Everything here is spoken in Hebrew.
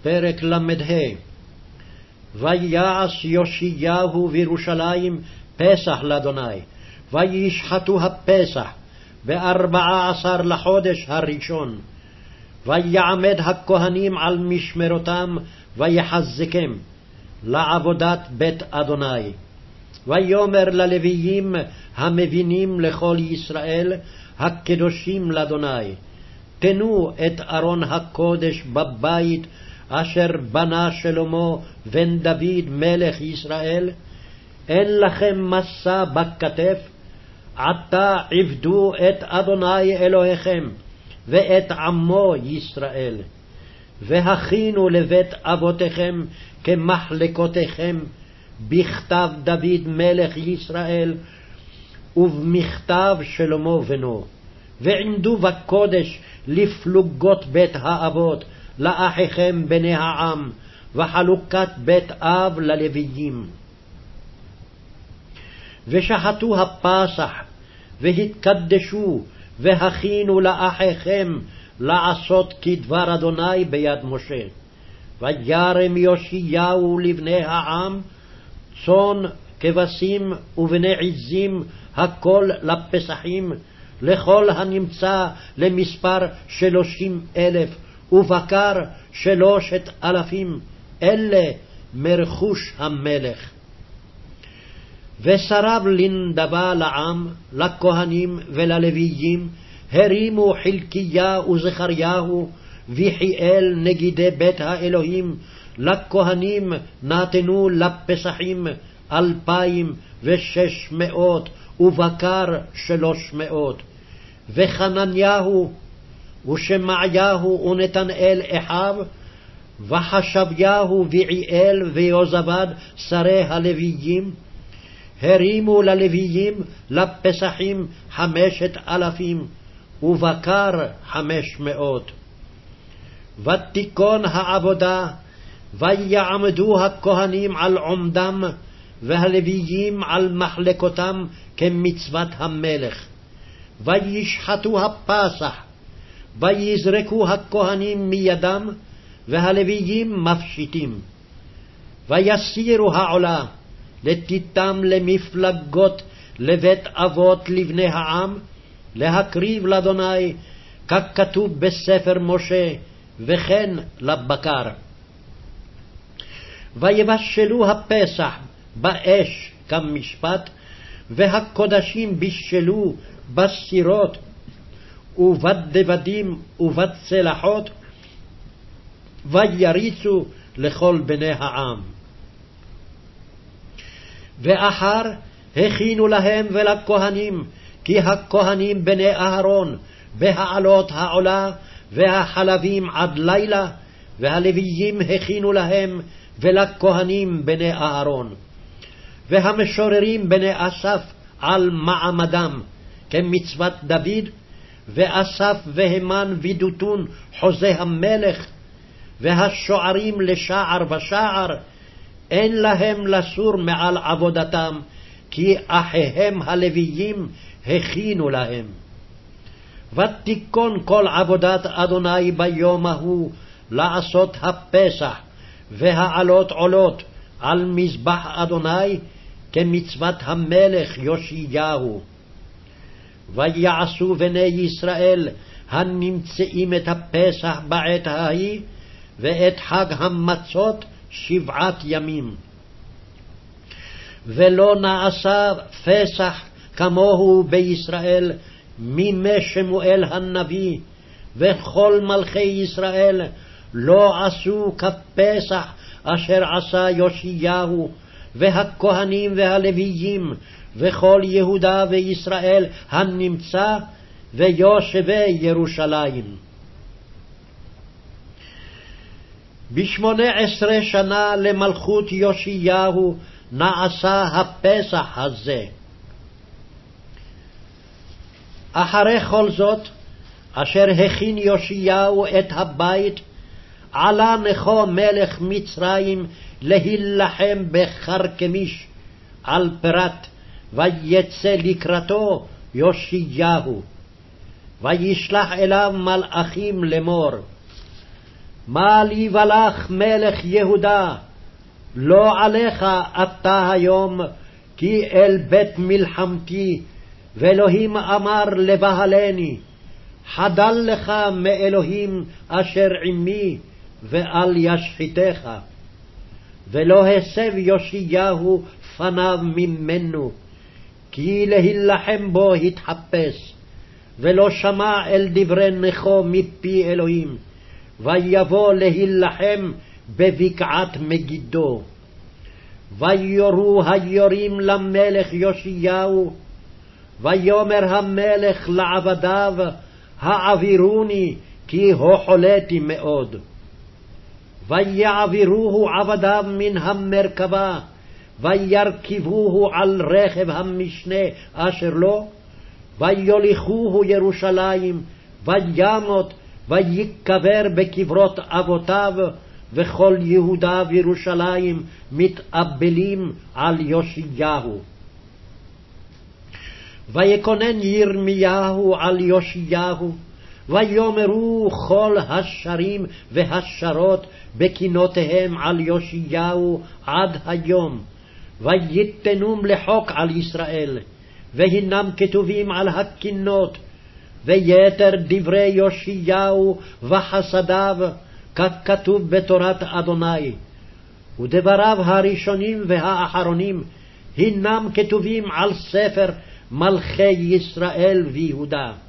פרק ל"ה. ויעש יאשיהו בירושלים פסח לאדוני, וישחטו הפסח ב14 לחודש הראשון. ויעמד הכהנים על משמרותם, ויחזקם לעבודת בית אדוני. ויאמר ללוויים המבינים לכל ישראל, הקדושים לאדוני, תנו את ארון הקודש בבית אשר בנה שלמה בן דוד מלך ישראל. אין לכם מסע בכתף, עתה עבדו את אדוני אלוהיכם ואת עמו ישראל, והכינו לבית אבותיכם כמחלקותיכם, בכתב דוד מלך ישראל ובמכתב שלמה בנו. ועמדו בקודש לפלוגות בית האבות לאחיכם בני העם, וחלוקת בית אב ללוויים. ושחטו הפסח והתקדשו, והכינו לאחיכם לעשות כדבר אדוני ביד משה. וירם יאשיהו לבני העם צאן, כבשים ובני עזים, הכל לפסחים, לכל הנמצא למספר 30,000, ובקר 3,000, אלה מרכוש המלך. ושרב לנדבה לעם, לכהנים וללוויים, הרימו חלקיה וזכריהו ויחיאל נגידי בית האלוהים. לכהנים נתנו לפסחים 2,600, ובקר 300. וחנניהו ושמעיהו ונתנאל אחיו, וחשביהו ויעל ויוזבד שרי הלוויים, הרימו ללוויים לפסחים 5,000, ובקר 500. ותיכון העבודה, ויעמדו הכהנים על עומדם, והלוויים על מחלקותם כמצוות המלך. וישחטו הפסח, ויזרקו הכהנים מידם, והלוויים מפשיטים. ויסירו העולה, לתיתם למפלגות לבית אבות לבני העם, להקריב לאדוני, ככתוב בספר משה, וכן לבקר. ויבשלו הפסח באש כמשפט, והקודשים בישלו בסירות ובדבדים ובצלחות, ויריצו לכל בני העם. ואחר הכינו להם ולכהנים, כי הכהנים בני אהרון, בהעלות העולה והחלבים עד לילה, והלוויים הכינו להם ולכהנים בני אהרון. והמשוררים בני אסף על מעמדם, כמצוות דוד, ואסף והמן ודותון חוזה המלך, והשוערים לשער ושער, אין להם לסור מעל עבודתם, כי אחיהם הלוויים הכינו להם. ותיכון כל עבודת אדוני ביום ההוא לעשות הפסח, והעלות עולות על מזבח אדוני, כמצוות המלך יאשיהו. ויעשו בני ישראל הנמצאים את הפסח בעת ההיא, ואת חג המצות 7 ימים. ולא נעשה פסח כמוהו בישראל מימי שמואל הנביא, וכל מלכי ישראל לא עשו כפסח אשר עשה יאשיהו, והכהנים והלוויים, וכל יהודה וישראל הנמצא, ויושבי ירושלים. 18 שנה למלכות יאשיהו נעשה הפסח הזה. אחרי כל זאת, אשר הכין יאשיהו את הבית, עלה נכו מלך מצרים להילחם בחרקמיש על פרת, ויצא לקראתו יאשיהו. וישלח אליו מלאכים לאמור, מה לי ולך מלך יהודה, לא עליך אתה היום, כי אל בית מלחמתי, ואלוהים אמר לבהלני, חדל לך מאלוהים אשר עמי, ואל ישחיתך. ולא הסב יאשיהו פניו ממנו, כי להילחם בו התחפש, ולא שמע אל דברי נכו מפי אלוהים, ויבוא להילחם בבקעת מגידו. ויורו היורים למלך יאשיהו, ויאמר המלך לעבדיו, העבירוני, כי הוחלתי מאוד. ויעבירוהו עבדיו מן המרכבה, וירכבוהו על רכב המשנה אשר לו, ויוליכוהו ירושלים, וימות, ויקבר בקברות אבותיו, וכל יהודה וירושלים מתאבלים על יאשיהו. ויקונן ירמיהו על יאשיהו, ויאמרו כל השרים והשרות בקינותיהם על יאשיהו עד היום, ויתנום לחוק על ישראל, והנם כתובים על הקינות, ויתר דברי יאשיהו וחסדיו ככתוב בתורת אדוני, ודבריו הראשונים והאחרונים הנם כתובים על ספר מלכי ישראל ויהודה.